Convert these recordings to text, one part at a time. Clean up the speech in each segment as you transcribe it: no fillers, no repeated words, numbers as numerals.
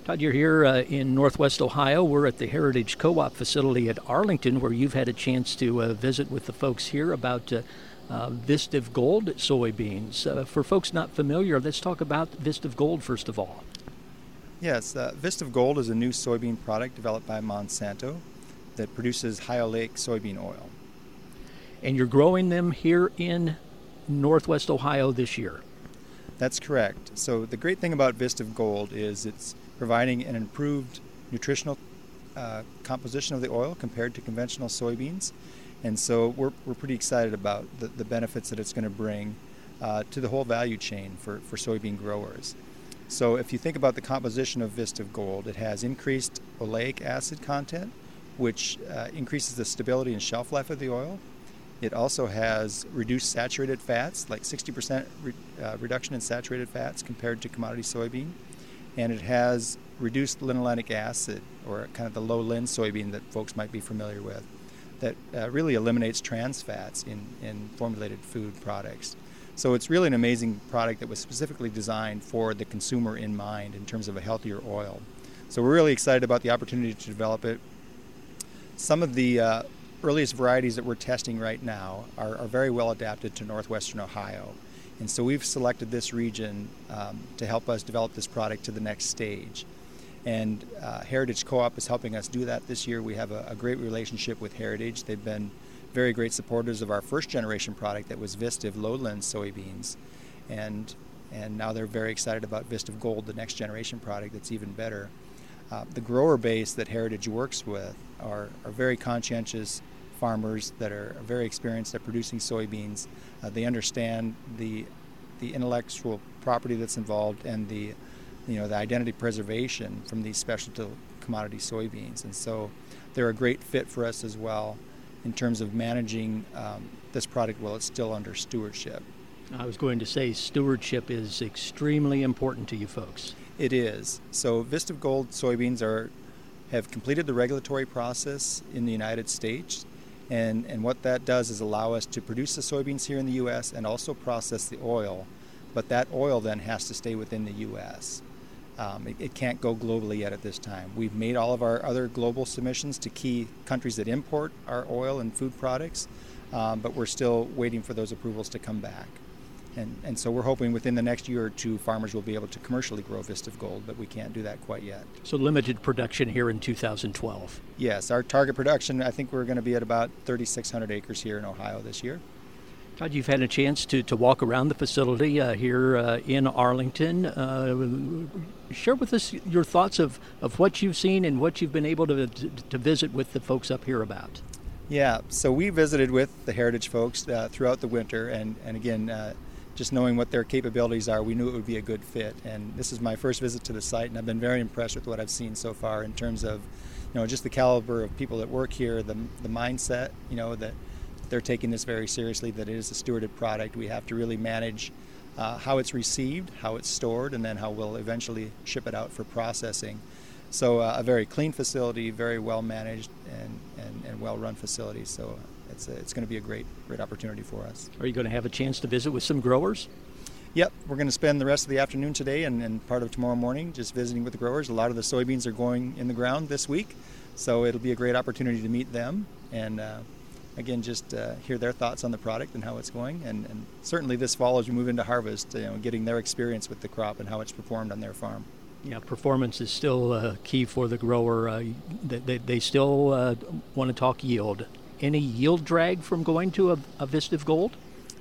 Todd, you're here in Northwest Ohio. We're at the Heritage Co-op facility at Arlington, where you've had a chance to visit with the folks here about Vistav Gold soybeans. For folks not familiar, let's talk about Vistav Gold first of all. Yes, Vistav Gold is a new soybean product developed by Monsanto that produces high oleic soybean oil. And you're growing them here in Northwest Ohio this year. That's correct. So the great thing about Vistav Gold is it's providing an improved nutritional composition of the oil compared to conventional soybeans. And so we're pretty excited about the benefits that it's going to bring to the whole value chain for soybean growers. So if you think about the composition of Vistav Gold, it has increased oleic acid content, which increases the stability and shelf life of the oil. It also has reduced saturated fats, like 60% reduction in saturated fats compared to commodity soybean. And it has reduced linolenic acid, or kind of the low lin soybean that folks might be familiar with, that really eliminates trans fats in formulated food products. So it's really an amazing product that was specifically designed for the consumer in mind in terms of a healthier oil. So we're really excited about the opportunity to develop it. Some of the earliest varieties that we're testing right now are very well adapted to northwestern Ohio. And so we've selected this region to help us develop this product to the next stage. And Heritage Co-op is helping us do that this year. We have a great relationship with Heritage. They've been very great supporters of our first generation product that was Vistav lowland soybeans. And now they're very excited about Vistav Gold, the next generation product that's even better. The grower base that Heritage works with are very conscientious farmers that are very experienced at producing soybeans. They understand the intellectual property that's involved and the identity preservation from these specialty commodity soybeans. And so they're a great fit for us as well in terms of managing this product while it's still under stewardship. I was going to say stewardship is extremely important to you folks. It is. So Vistav Gold soybeans have completed the regulatory process in the United States. And what that does is allow us to produce the soybeans here in the U.S. and also process the oil. But that oil then has to stay within the U.S. It can't go globally yet at this time. We've made all of our other global submissions to key countries that import our oil and food products, but we're still waiting for those approvals to come back. And so we're hoping within the next year or two, farmers will be able to commercially grow Vistav Gold, but we can't do that quite yet. So limited production here in 2012. Yes, our target production, I think we're going to be at about 3,600 acres here in Ohio this year. Todd, you've had a chance to walk around the facility here in Arlington. Share with us your thoughts of what you've seen and what you've been able to visit with the folks up here about. Yeah, so we visited with the Heritage folks throughout the winter, and again, just knowing what their capabilities are, we knew it would be a good fit. And this is my first visit to the site, and I've been very impressed with what I've seen so far in terms of, just the caliber of people that work here, the mindset, that they're taking this very seriously, that it is a stewarded product. We have to really manage how it's received, how it's stored, and then how we'll eventually ship it out for processing. So a very clean facility, very well managed and well run facility. So it's going to be a great opportunity for us. Are you going to have a chance to visit with some growers? Yep, we're going to spend the rest of the afternoon today and part of tomorrow morning just visiting with the growers. A lot of the soybeans are going in the ground this week, so it'll be a great opportunity to meet them and again just hear their thoughts on the product and how it's going. And certainly this fall as we move into harvest, getting their experience with the crop and how it's performed on their farm. Yeah, performance is still key for the grower. They still want to talk yield. Any yield drag from going to a Vistav Gold?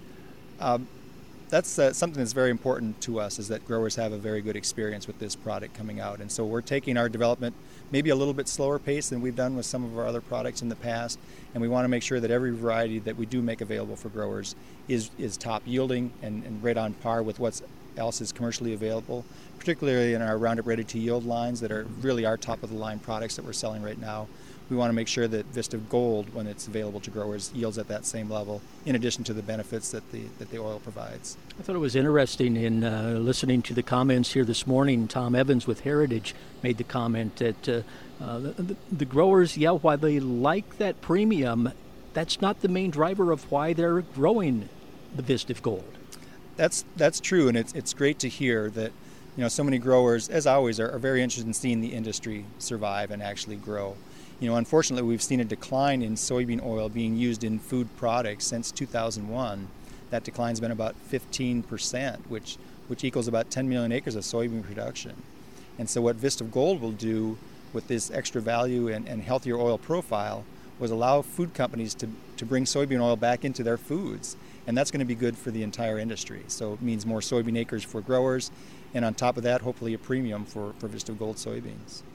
That's something that's very important to us, is that growers have a very good experience with this product coming out. And so we're taking our development maybe a little bit slower pace than we've done with some of our other products in the past. And we want to make sure that every variety that we do make available for growers is top yielding and right on par with what else is commercially available, particularly in our Roundup Ready to Yield lines that are really our top of the line products that we're selling right now. We want to make sure that Vistav Gold, when it's available to growers, yields at that same level, in addition to the benefits that the oil provides. I thought it was interesting in listening to the comments here this morning. Tom Evans with Heritage made the comment that the growers, while they like that premium, that's not the main driver of why they're growing the Vistav Gold. That's true, and it's great to hear that so many growers, as always, are very interested in seeing the industry survive and actually grow. Unfortunately, we've seen a decline in soybean oil being used in food products since 2001. That decline's been about 15%, which equals about 10 million acres of soybean production. And so what Vista Gold will do with this extra value and healthier oil profile was allow food companies to bring soybean oil back into their foods. And that's going to be good for the entire industry. So it means more soybean acres for growers, and on top of that, hopefully a premium for Vista Gold soybeans.